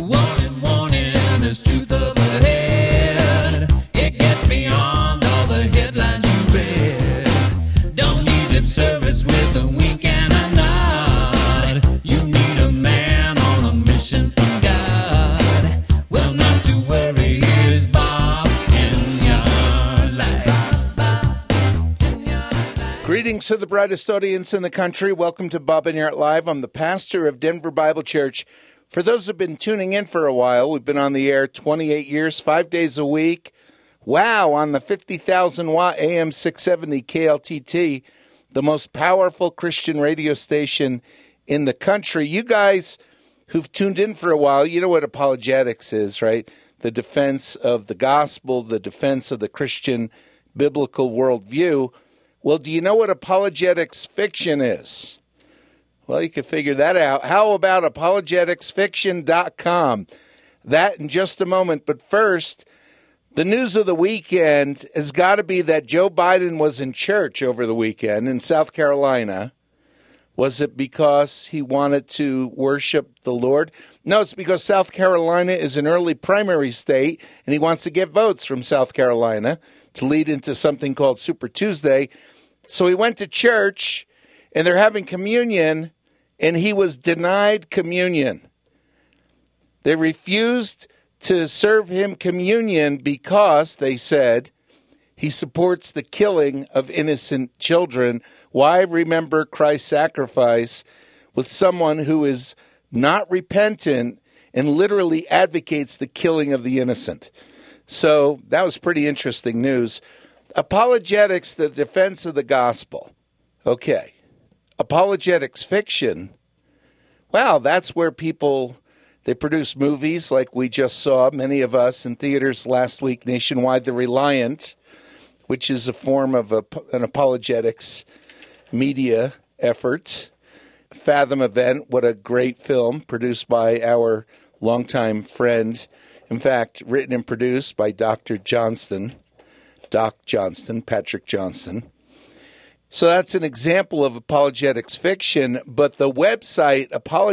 Warning, warning, there's truth up ahead. It gets beyond all the headlines you read. Don't need lip service with a wink and a nod. You need a man on a mission from God. Well, not to worry, here's Bob in your life. Greetings to the brightest audience in the country. Welcome to Bob and Yart Live. I'm the pastor of Denver Bible Church. For those who have been tuning in for a while, we've been on the air 28 years, 5 days a week. Wow, on the 50,000-watt AM 670 KLTT, the most powerful Christian radio station in the country. You guys who've tuned in for a while, you know what apologetics is, right? The defense of the gospel, the defense of the Christian biblical worldview. Well, do you know what apologetics fiction is? Well, you can figure that out. How about apologeticsfiction.com? That in just a moment. But first, the news of the weekend has got to be that Joe Biden was in church over the weekend in South Carolina. Was it because he wanted to worship the Lord? No, it's because South Carolina is an early primary state, and he wants to get votes from South Carolina to lead into something called Super Tuesday. So he went to church, and they're having communion, and he was denied communion. They refused to serve him communion because, they said, he supports the killing of innocent children. Why remember Christ's sacrifice with someone who is not repentant and literally advocates the killing of the innocent? So that was pretty interesting news. Apologetics, the defense of the gospel. Okay. Apologetics fiction, well, that's where people, they produce movies like we just saw, many of us in theaters last week nationwide, The Reliant, which is a form of an apologetics media effort. Fathom Event, what a great film, produced by our longtime friend, in fact, written and produced by Patrick Johnston. So that's an example of apologetics fiction, but the website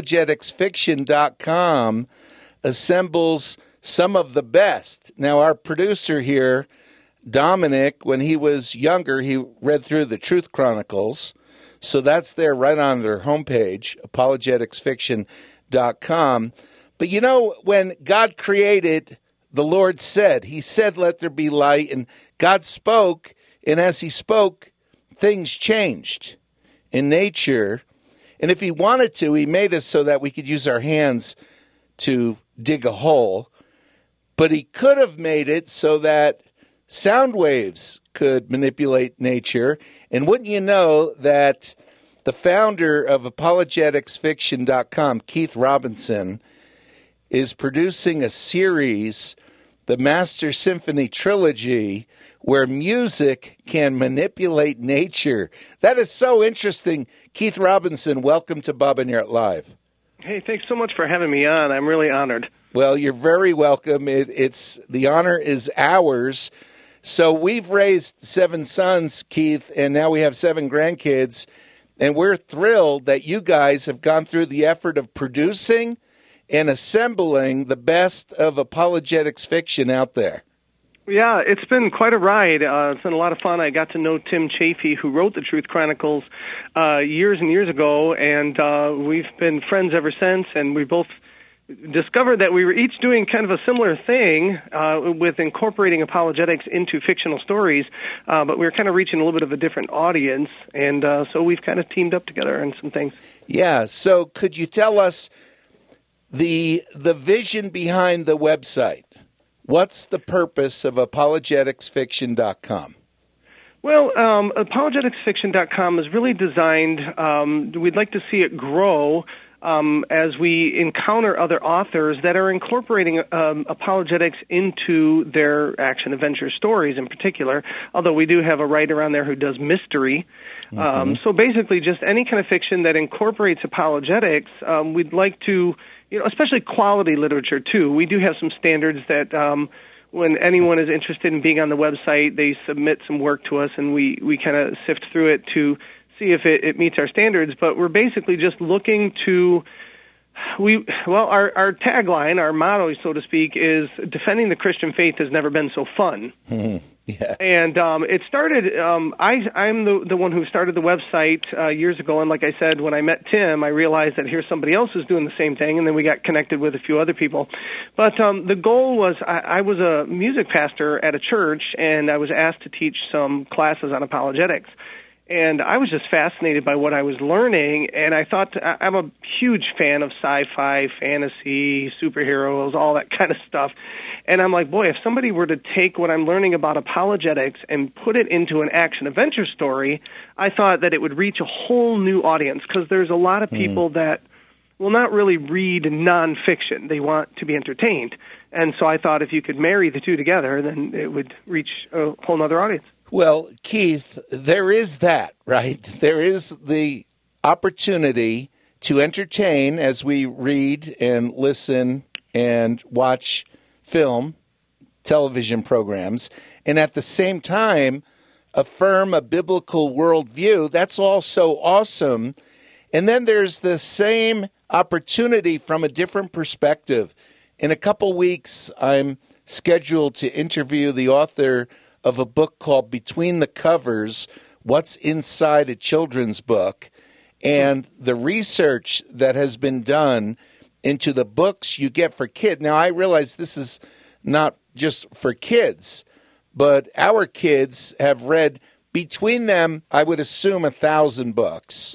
apologeticsfiction.com assembles some of the best. Now, our producer here, Dominic, when he was younger, he read through the Truth Chronicles. So that's there right on their homepage, apologeticsfiction.com. But you know, when God created, the Lord said, he said, let there be light, and God spoke, and as he spoke, things changed in nature. And if he wanted to, he made us so that we could use our hands to dig a hole. But he could have made it so that sound waves could manipulate nature. And wouldn't you know that the founder of apologeticsfiction.com, Keith Robinson, is producing a series, the Master Symphony Trilogy, where music can manipulate nature. That is so interesting. Keith Robinson, welcome to Bob and Yart Live. Hey, thanks so much for having me on. I'm really honored. Well, you're very welcome. The honor is ours. So we've raised 7 sons, Keith, and now we have 7 grandkids, and we're thrilled that you guys have gone through the effort of producing and assembling the best of apologetics fiction out there. Yeah, it's been quite a ride. It's been a lot of fun. I got to know Tim Chaffee, who wrote the Truth Chronicles years and years ago, and we've been friends ever since, and we both discovered that we were each doing kind of a similar thing with incorporating apologetics into fictional stories, but we were kind of reaching a little bit of a different audience, and so we've kind of teamed up together on some things. Yeah, so could you tell us the vision behind the website? What's the purpose of apologeticsfiction.com? Well, apologeticsfiction.com is really designed, we'd like to see it grow as we encounter other authors that are incorporating apologetics into their action-adventure stories in particular, although we do have a writer on there who does mystery. So basically just any kind of fiction that incorporates apologetics, we'd like to, especially quality literature too. We do have some standards that when anyone is interested in being on the website, they submit some work to us, and we kind of sift through it to see if it meets our standards. But we're basically just looking to Our tagline, our motto, so to speak, is defending the Christian faith has never been so fun. Mm-hmm. Yeah. And it started, I'm the one who started the website years ago, and like I said, when I met Tim, I realized that here's somebody else who's doing the same thing, and then we got connected with a few other people. But the goal was, I was a music pastor at a church, and I was asked to teach some classes on apologetics. And I was just fascinated by what I was learning, and I thought, I'm a huge fan of sci-fi, fantasy, superheroes, all that kind of stuff. And I'm like, boy, if somebody were to take what I'm learning about apologetics and put it into an action-adventure story, I thought that it would reach a whole new audience, because there's a lot of people that will not really read nonfiction. They want to be entertained. And so I thought if you could marry the two together, then it would reach a whole other audience. Well, Keith, there is that, right? There is the opportunity to entertain as we read and listen and watch film, television programs, and at the same time affirm a biblical worldview. That's all so awesome. And then there's the same opportunity from a different perspective. In a couple weeks, I'm scheduled to interview the author of a book called Between the Covers, What's Inside a Children's Book, and the research that has been done into the books you get for kids. Now, I realize this is not just for kids, but our kids have read, between them, I would assume 1,000 books.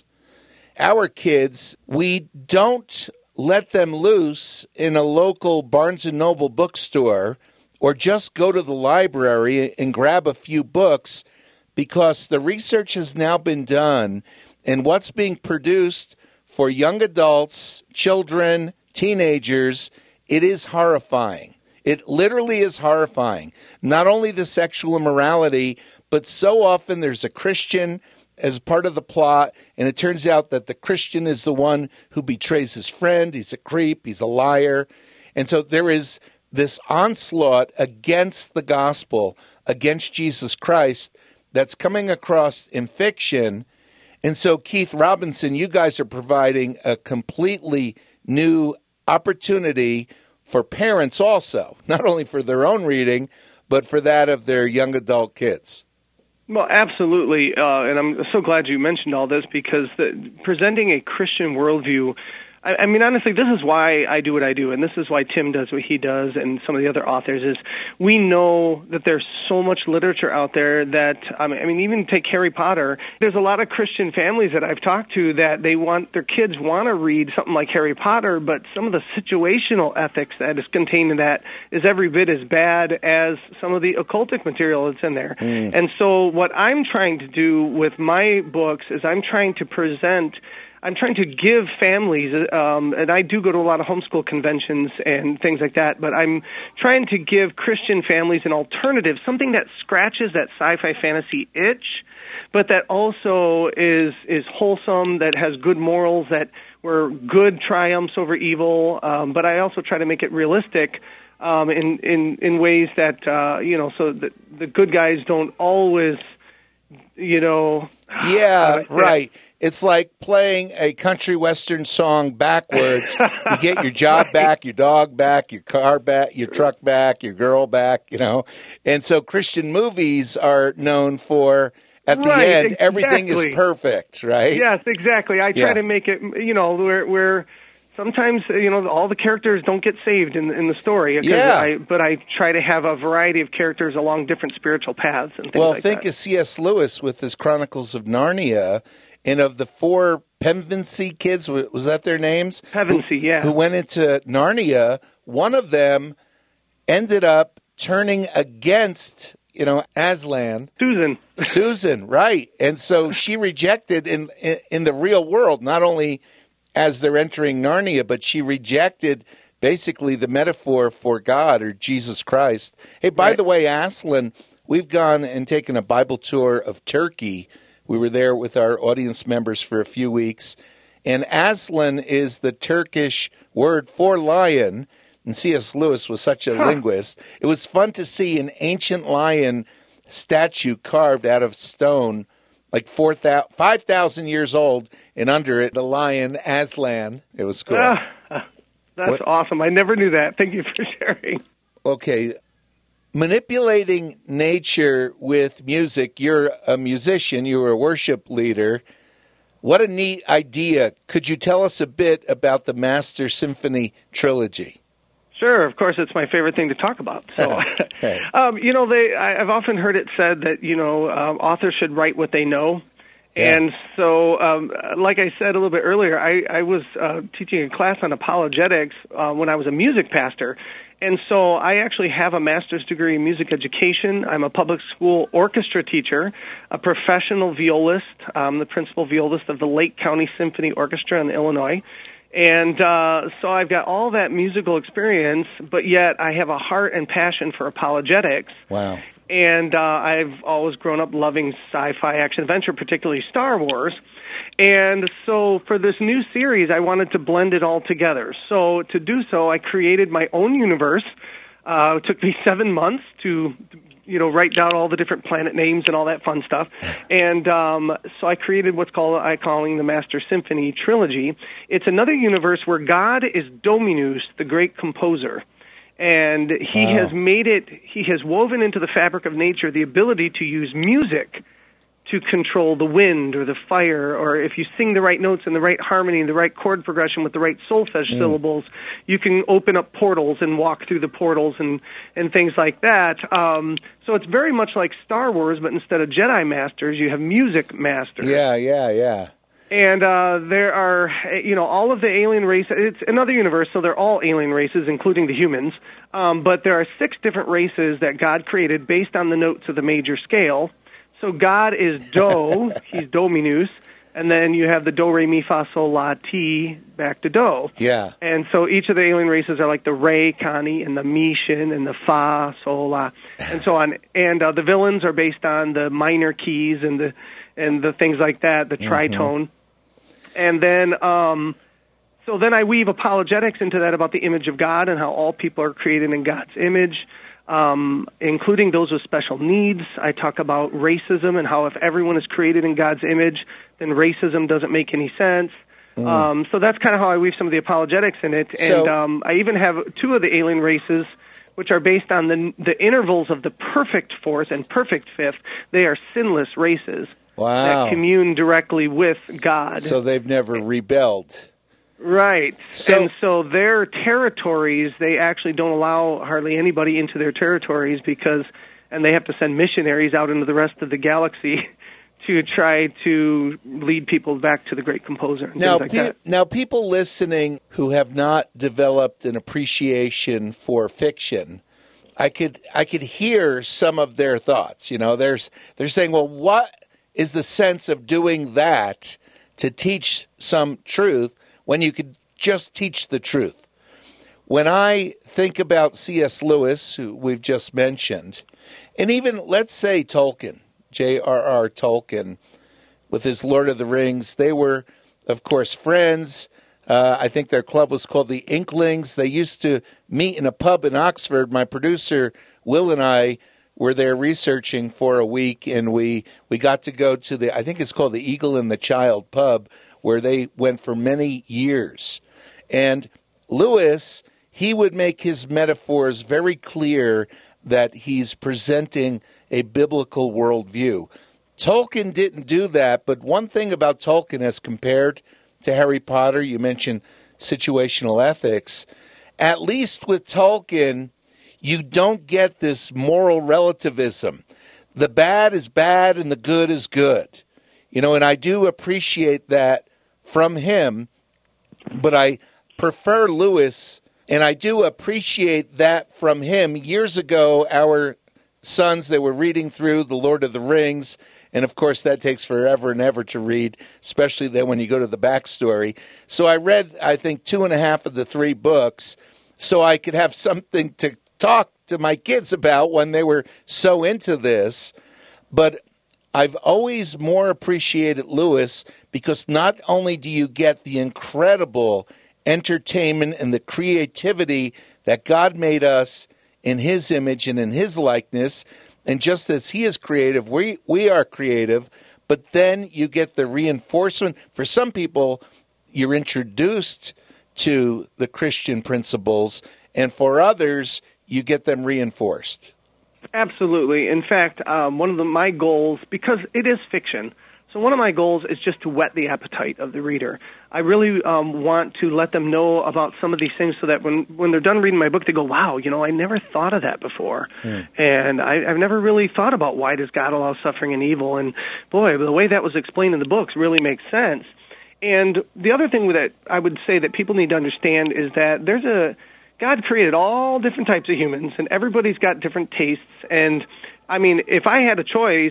Our kids, we don't let them loose in a local Barnes & Noble bookstore or just go to the library and grab a few books, because the research has now been done, and what's being produced for young adults, children, teenagers, it is horrifying. It literally is horrifying. Not only the sexual immorality, but so often there's a Christian as part of the plot, and it turns out that the Christian is the one who betrays his friend. He's a creep. He's a liar. And so there is this onslaught against the gospel, against Jesus Christ, that's coming across in fiction. And so, Keith Robinson, you guys are providing a completely new opportunity for parents also, not only for their own reading, but for that of their young adult kids. Well, absolutely, and I'm so glad you mentioned all this, because presenting a Christian worldview, I mean, honestly, this is why I do what I do, and this is why Tim does what he does, and some of the other authors, is we know that there's so much literature out there that, I mean, even take Harry Potter, there's a lot of Christian families that I've talked to that their kids want to read something like Harry Potter, but some of the situational ethics that is contained in that is every bit as bad as some of the occultic material that's in there. And so what I'm trying to do with my books is I'm trying to give families, and I do go to a lot of homeschool conventions and things like that, but I'm trying to give Christian families an alternative, something that scratches that sci-fi fantasy itch, but that also is wholesome, that has good morals, that where good triumphs over evil, but I also try to make it realistic in ways that, so that the good guys don't always, Yeah, right. It's like playing a country western song backwards. You get your job back, your dog back, your car back, your truck back, your girl back, And so Christian movies are known for, at the end, everything is perfect, right? Yes, exactly. I try to make it, where sometimes, all the characters don't get saved in the story. But I try to have a variety of characters along different spiritual paths and things like that. Well, think of C.S. Lewis with his Chronicles of Narnia, and of the 4 Pevensey kids, was that their names? Pevensey, who went into Narnia, one of them ended up turning against, Aslan. Susan, right. And so she rejected in the real world, not only as they're entering Narnia, but she rejected basically the metaphor for God or Jesus Christ. Hey, by the way, Aslan, we've gone and taken a Bible tour of Turkey. We were there with our audience members for a few weeks. And Aslan is the Turkish word for lion. And C.S. Lewis was such a linguist. It was fun to see an ancient lion statue carved out of stone like 5,000 years old, and under it, the lion Aslan. It was cool. That's awesome. I never knew that. Thank you for sharing. Okay. Manipulating nature with music. You're a musician. You're a worship leader. What a neat idea. Could you tell us a bit about the Master Symphony Trilogy? Sure, of course, it's my favorite thing to talk about. So, Hey. I've often heard it said that, authors should write what they know. Yeah. And so, like I said a little bit earlier, I was teaching a class on apologetics when I was a music pastor. And so I actually have a master's degree in music education. I'm a public school orchestra teacher, a professional violist, the principal violist of the Lake County Symphony Orchestra in Illinois. And so I've got all that musical experience, but yet I have a heart and passion for apologetics. Wow. And I've always grown up loving sci-fi action-adventure, particularly Star Wars. And so for this new series, I wanted to blend it all together. So to do so, I created my own universe. It took me 7 months to write down all the different planet names and all that fun stuff. And so I created what's calling the Master Symphony Trilogy. It's another universe where God is Dominus, the great composer. And he has woven into the fabric of nature the ability to use music to control the wind or the fire, or if you sing the right notes in the right harmony and the right chord progression with the right solfege syllables, you can open up portals and walk through the portals and things like that. So it's very much like Star Wars, but instead of Jedi Masters, you have music masters. Yeah. And there are, all of the alien races. It's another universe, so they're all alien races, including the humans. But there are 6 different races that God created based on the notes of the major scale. So God is Do, he's Dominus, and then you have the Do, Re, Mi, Fa, Sol, La, Ti, back to Do. Yeah. And so each of the alien races are like the Re, Kani, and the Mi, Shin, and the Fa, Sol, La, and so on. And the villains are based on the minor keys and the things like that, the tritone. And then, so then I weave apologetics into that about the image of God and how all people are created in God's image. Including those with special needs. I talk about racism and how if everyone is created in God's image, then racism doesn't make any sense. So that's kind of how I weave some of the apologetics in it. And I even have 2 of the alien races, which are based on the intervals of the perfect fourth and perfect fifth. They are sinless races that commune directly with God. So they've never rebelled. Right. And so their territories, they actually don't allow hardly anybody into their territories and they have to send missionaries out into the rest of the galaxy to try to lead people back to the great composer. Now, people listening who have not developed an appreciation for fiction, I could hear some of their thoughts. They're saying, well, what is the sense of doing that to teach some truth when you could just teach the truth? When I think about C.S. Lewis, who we've just mentioned, and even, let's say, Tolkien, J.R.R. Tolkien, with his Lord of the Rings, they were, of course, friends. I think their club was called the Inklings. They used to meet in a pub in Oxford. My producer, Will, and I were there researching for a week, and we got to go to I think it's called the Eagle and the Child pub, where they went for many years. And Lewis, he would make his metaphors very clear that he's presenting a biblical worldview. Tolkien didn't do that, but one thing about Tolkien as compared to Harry Potter, you mentioned situational ethics, at least with Tolkien, you don't get this moral relativism. The bad is bad and the good is good. And I do appreciate that from him, but I prefer Lewis, and I do appreciate that from him. Years ago, our sons, they were reading through The Lord of the Rings, and of course that takes forever and ever to read, especially then when you go to the backstory. So I read, I think, 2.5 of the 3 books, so I could have something to talk to my kids about when they were so into this. But I've always more appreciated Lewis because not only do you get the incredible entertainment and the creativity that God made us in his image and in his likeness, and just as he is creative, we are creative, but then you get the reinforcement. For some people, you're introduced to the Christian principles, and for others, you get them reinforced. Absolutely. In fact, one of my goals, because it is fiction, so one of my goals is just to whet the appetite of the reader. I really want to let them know about some of these things so that when they're done reading my book, they go, wow, I never thought of that before. And I've never really thought about why does God allow suffering and evil. And boy, the way that was explained in the books really makes sense. And the other thing that I would say that people need to understand is that God created all different types of humans, and everybody's got different tastes. And, I mean, if I had a choice,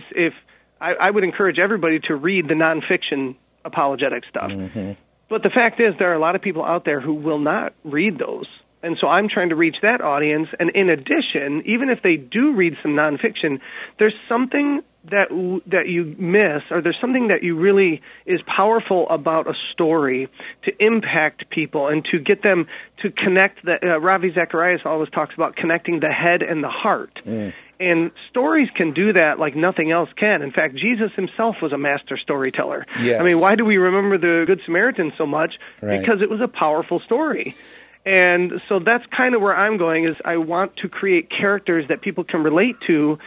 I would encourage everybody to read the nonfiction apologetic stuff. Mm-hmm. But the fact is, there are a lot of people out there who will not read those. And so I'm trying to reach that audience. And in addition, even if they do read some nonfiction, there's something that you miss, or there's something that you really is powerful about a story to impact people and to get them to connect. Ravi Zacharias always talks about connecting the head and the heart. And stories can do that like nothing else can. In fact, Jesus himself was a master storyteller. Yes. I mean, why do we remember the Good Samaritan so much? Right. Because it was a powerful story. And so that's kind of where I'm going, is I want to create characters that people can relate to.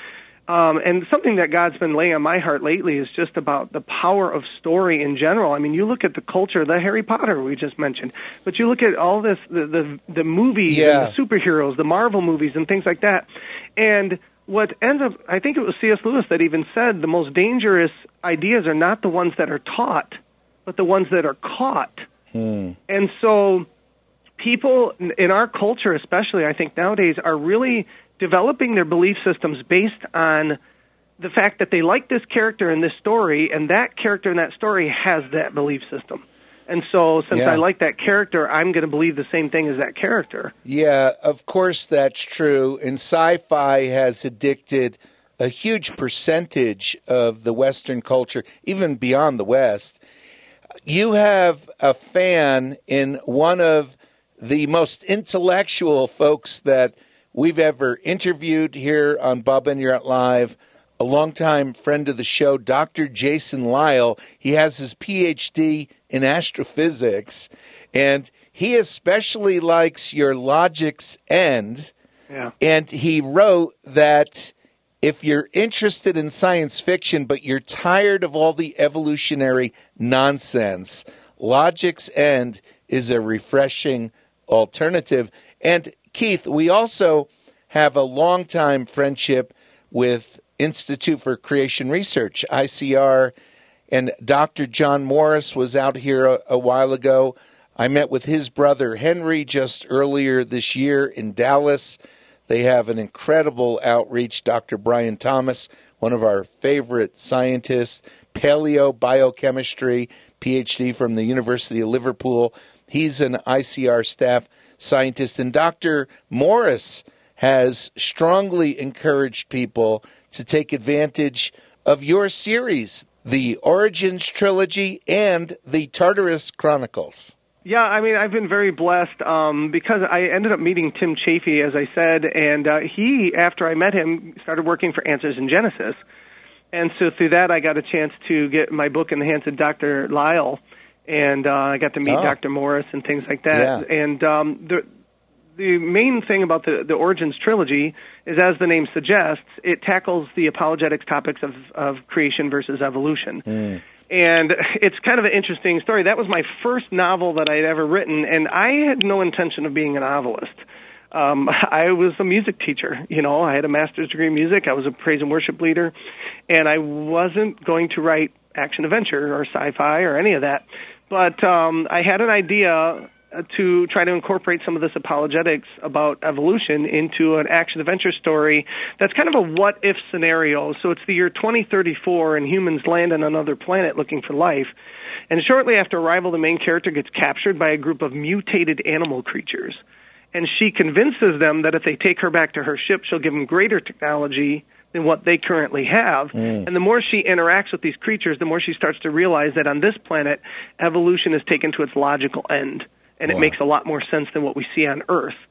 And something that God's been laying on my heart lately is just about the power of story in general. I mean, you look at the culture, the Harry Potter we just mentioned, but you look at all this, the movies and the superheroes, the Marvel movies and things like that. And what ends up, I think it was C.S. Lewis that even said, the most dangerous ideas are not the ones that are taught, but the ones that are caught. And so people in our culture especially, I think nowadays, are really developing their belief systems based on the fact that they like this character in this story, and that character in that story has that belief system. And so since I like that character, I'm going to believe the same thing as that character. Yeah, of course that's true. And sci-fi has addicted a huge percentage of the Western culture, even beyond the West. You have a fan in one of the most intellectual folks that we've ever interviewed here on Bob Enyart Live, a longtime friend of the show, Dr. Jason Lisle. He has his Ph.D. in astrophysics, and he especially likes your Logic's End. Yeah. And he wrote that if you're interested in science fiction, but you're tired of all the evolutionary nonsense, Logic's End is a refreshing alternative. And Keith, we also have a long-time friendship with Institute for Creation Research, ICR, and Dr. John Morris was out here a while ago. I met with his brother Henry just earlier this year in Dallas. They have an incredible outreach. Dr. Brian Thomas, one of our favorite scientists, paleobiochemistry, PhD from the University of Liverpool. He's an ICR staff scientist. And Dr. Morris has strongly encouraged people to take advantage of your series, the Origins Trilogy and the Tartarus Chronicles. Yeah, I mean, I've been very blessed because I ended up meeting Tim Chafee, as I said, and he, after I met him, started working for Answers in Genesis. And so through that, I got a chance to get my book in the hands of Dr. Lisle, and I got to meet Dr. Morris and things like that. Yeah. And the main thing about the Origins Trilogy is, as the name suggests, it tackles the apologetics topics of creation versus evolution. And it's kind of an interesting story. That was my first novel that I'd ever written, and I had no intention of being a novelist. I was a music teacher. I had a master's degree in music. I was a praise and worship leader, and I wasn't going to write action-adventure or sci-fi or any of that. But I had an idea to try to incorporate some of this apologetics about evolution into an action-adventure story that's kind of a what-if scenario. So it's the year 2034, and humans land on another planet looking for life. And shortly after arrival, the main character gets captured by a group of mutated animal creatures. And she convinces them that if they take her back to her ship, she'll give them greater technology than what they currently have. And the more she interacts with these creatures, the more she starts to realize that on this planet, evolution is taken to its logical end. And it makes a lot more sense than what we see on Earth.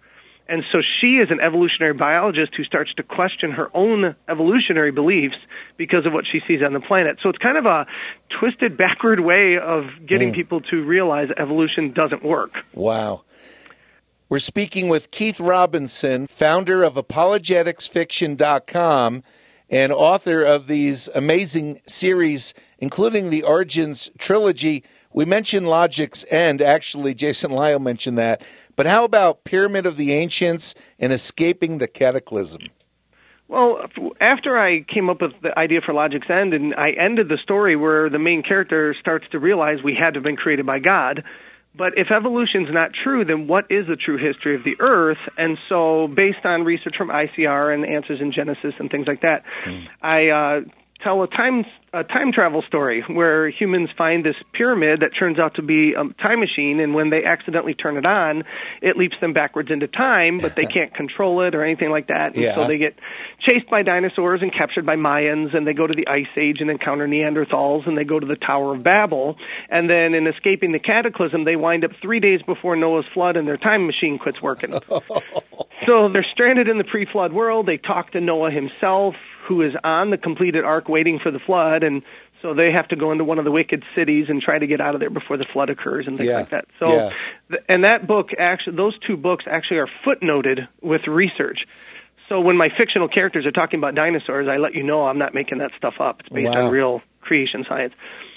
And so she is an evolutionary biologist who starts to question her own evolutionary beliefs because of what she sees on the planet. So it's kind of a twisted, backward way of getting people to realize evolution doesn't work. Wow. We're speaking with Keith Robinson, founder of ApologeticsFiction.com and author of these amazing series, including the Origins trilogy. We mentioned Logic's End. Actually, Jason Lyle mentioned that. But how about Pyramid of the Ancients and Escaping the Cataclysm? Well, after I came up with the idea for Logic's End, and I ended the story where the main character starts to realize we had to have been created by God. But if evolution's not true, then what is the true history of the Earth? And so based on research from ICR and Answers in Genesis and things like that, I tell a time travel story where humans find this pyramid that turns out to be a time machine, and when they accidentally turn it on, it leaps them backwards into time, but they can't control it or anything like that. And so they get chased by dinosaurs and captured by Mayans, and they go to the Ice Age and encounter Neanderthals, and they go to the Tower of Babel. And then in Escaping the Cataclysm, they wind up 3 days before Noah's flood, and their time machine quits working. So they're stranded in the pre-flood world. They talk to Noah himself, who is on the completed ark waiting for the flood, and so they have to go into one of the wicked cities and try to get out of there before the flood occurs and things like that. So, and that book, actually, those two books actually are footnoted with research. So when my fictional characters are talking about dinosaurs, I let you know I'm not making that stuff up. It's based on real creation science,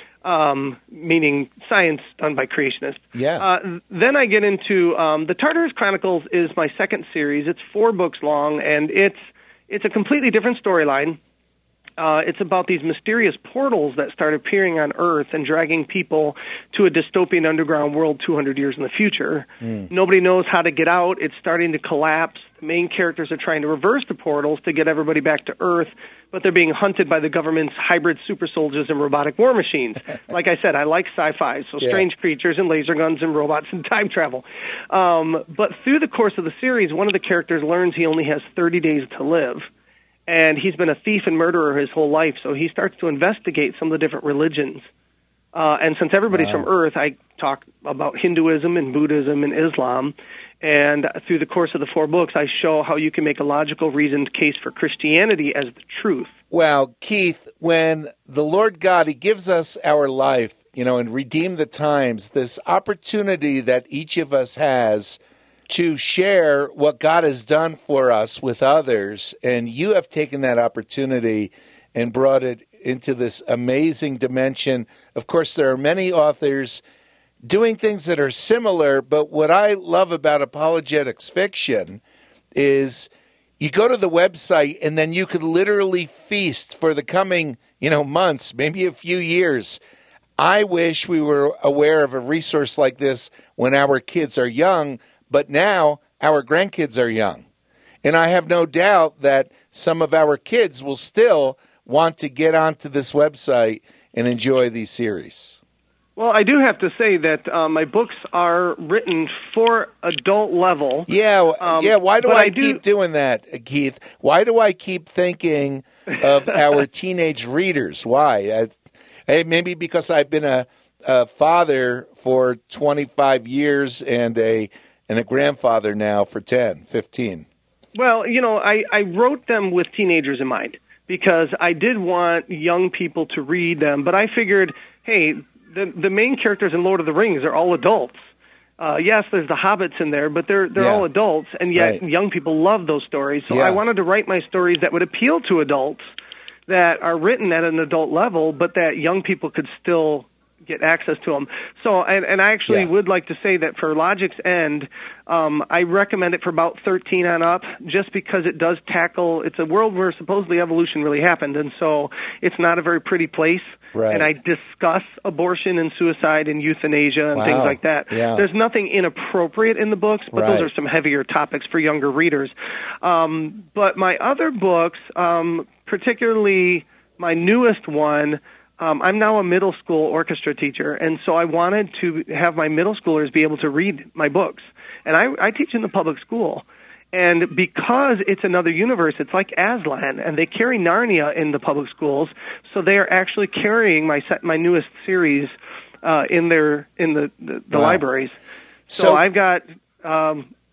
meaning science done by creationists. Then I get into the Tartarus Chronicles is my second series. It's 4 books long, and it's a completely different storyline. It's about these mysterious portals that start appearing on Earth and dragging people to a dystopian underground world 200 years in the future. Nobody knows how to get out. It's starting to collapse. The main characters are trying to reverse the portals to get everybody back to Earth, but they're being hunted by the government's hybrid super soldiers and robotic war machines. Like I said, I like sci-fi, so strange creatures and laser guns and robots and time travel. But through the course of the series, one of the characters learns he only has 30 days to live. And he's been a thief and murderer his whole life, so he starts to investigate some of the different religions. And since everybody's from Earth, I talk about Hinduism and Buddhism and Islam. And through the course of the 4 books, I show how you can make a logical, reasoned case for Christianity as the truth. Well, Keith, when the Lord God, He gives us our life, and redeem the times, this opportunity that each of us has to share what God has done for us with others, and you have taken that opportunity and brought it into this amazing dimension. Of course, there are many authors doing things that are similar, but what I love about Apologetics Fiction is you go to the website and then you could literally feast for the coming, months, maybe a few years. I wish we were aware of a resource like this when our kids are young, but now our grandkids are young. And I have no doubt that some of our kids will still want to get onto this website and enjoy these series. Well, I do have to say that my books are written for adult level. Why do I keep doing that, Keith? Why do I keep thinking of our teenage readers? Why? Maybe because I've been a father for 25 years and a grandfather now for 10, 15. Well, I wrote them with teenagers in mind because I did want young people to read them, but I figured, hey, the main characters in Lord of the Rings are all adults. Yes, there's the hobbits in there, but they're all adults, and yet young people love those stories. So I wanted to write my stories that would appeal to adults, that are written at an adult level, but that young people could still get access to them. So, and I actually would like to say that for Logic's End, I recommend it for about 13 on up, just because it does tackle, it's a world where supposedly evolution really happened, and so it's not a very pretty place. Right. And I discuss abortion and suicide and euthanasia and things like that. There's nothing inappropriate in the books, but those are some heavier topics for younger readers. But my other books, particularly my newest one, I'm now a middle school orchestra teacher, and so I wanted to have my middle schoolers be able to read my books. And I teach in the public school. And because it's another universe, it's like Aslan, and they carry Narnia in the public schools, so they are actually carrying my newest series in the libraries. So I've got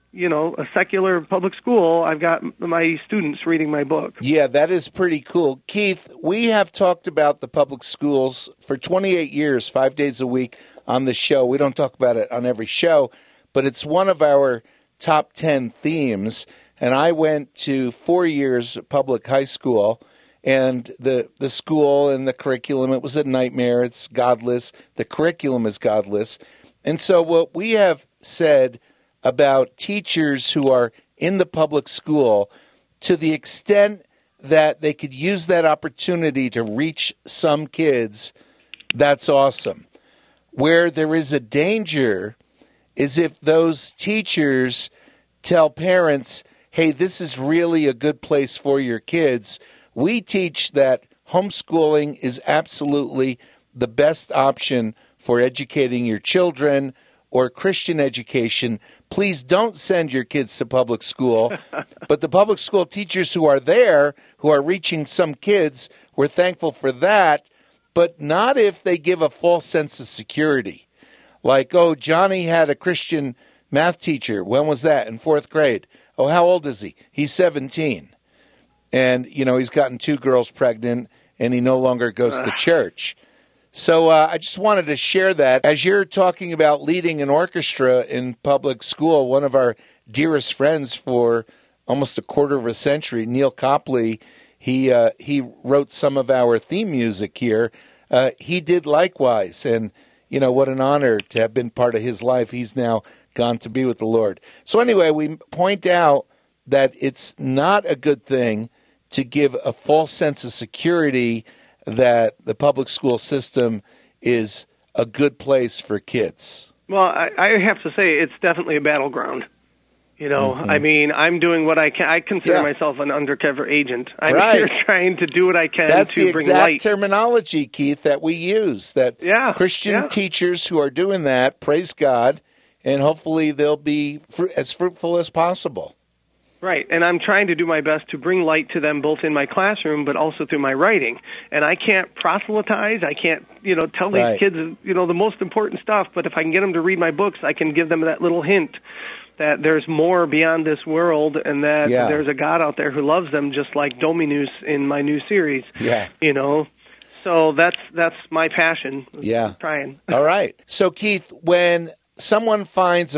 a secular public school, I've got my students reading my book. Yeah, that is pretty cool. Keith, we have talked about the public schools for 28 years, 5 days a week on the show. We don't talk about it on every show, but it's one of our top 10 themes. And I went to 4 years public high school, and the school and the curriculum, it was a nightmare. It's godless. The curriculum is godless. And so what we have said about teachers who are in the public school, to the extent that they could use that opportunity to reach some kids, that's awesome. Where there is a danger is if those teachers tell parents, hey, this is really a good place for your kids. We teach that homeschooling is absolutely the best option for educating your children or Christian education. Please don't send your kids to public school. But the public school teachers who are there, who are reaching some kids, we're thankful for that, but not if they give a false sense of security. Like, oh, Johnny had a Christian math teacher. When was that? In 4th grade. Oh, how old is he? He's 17. And, he's gotten 2 girls pregnant, and he no longer goes to church. So I just wanted to share that. As you're talking about leading an orchestra in public school, one of our dearest friends for almost a quarter of a century, Neil Copley, he wrote some of our theme music here. He did likewise. And, what an honor to have been part of his life. He's now gone to be with the Lord. So anyway, we point out that it's not a good thing to give a false sense of security that the public school system is a good place for kids. Well, I have to say it's definitely a battleground. Mm-hmm. I mean, I'm doing what I can. I consider myself an undercover agent. I'm right. here trying to do what I can That's to bring light. That's the exact terminology, Keith, that we use, that Christian teachers who are doing that, praise God, and hopefully they'll be as fruitful as possible. Right, and I'm trying to do my best to bring light to them both in my classroom but also through my writing. And I can't proselytize, I can't, tell these kids, the most important stuff, but if I can get them to read my books, I can give them that little hint that there's more beyond this world and that there's a God out there who loves them, just like Dominus in my new series. Yeah. So that's my passion. Yeah. Trying. All right. So, Keith, when someone finds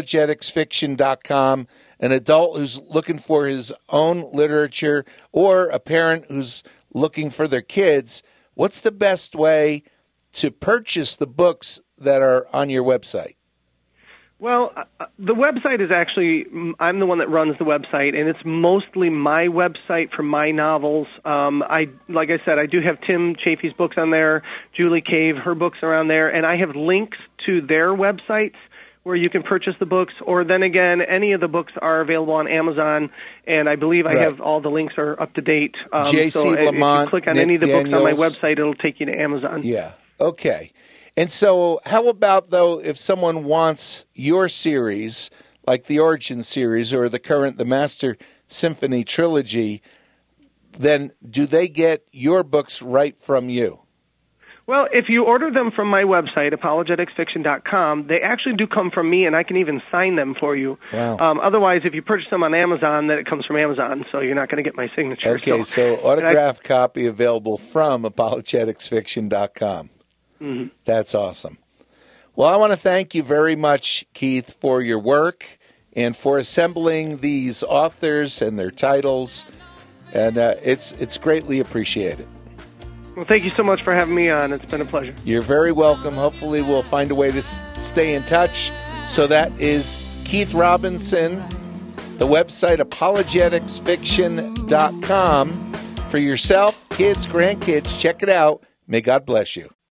apologeticsfiction.com, an adult who's looking for his own literature or a parent who's looking for their kids, what's the best way to purchase the books that are on your website? Well, the website is actually, I'm the one that runs the website, and it's mostly my website for my novels. Like I said, I do have Tim Chafee's books on there, Julie Cave, her books are on there, and I have links to their websites where you can purchase the books, or then again, any of the books are available on Amazon, and I believe I have all the links are up to date. J.C. Lamont, if you click on any of the books on my website, it'll take you to Amazon. Yeah, okay. And so how about, though, if someone wants your series, like the Origin series or the Master Symphony Trilogy, then do they get your books right from you? Well, if you order them from my website, apologeticsfiction.com, they actually do come from me, and I can even sign them for you. Wow. Otherwise, if you purchase them on Amazon, then it comes from Amazon, so you're not going to get my signature. Okay, so autographed copy available from apologeticsfiction.com. Mm-hmm. That's awesome. Well, I want to thank you very much, Keith, for your work and for assembling these authors and their titles, and it's greatly appreciated. Well, thank you so much for having me on. It's been a pleasure. You're very welcome. Hopefully we'll find a way to stay in touch. So that is Keith Robinson, the website apologeticsfiction.com. For yourself, kids, grandkids, check it out. May God bless you.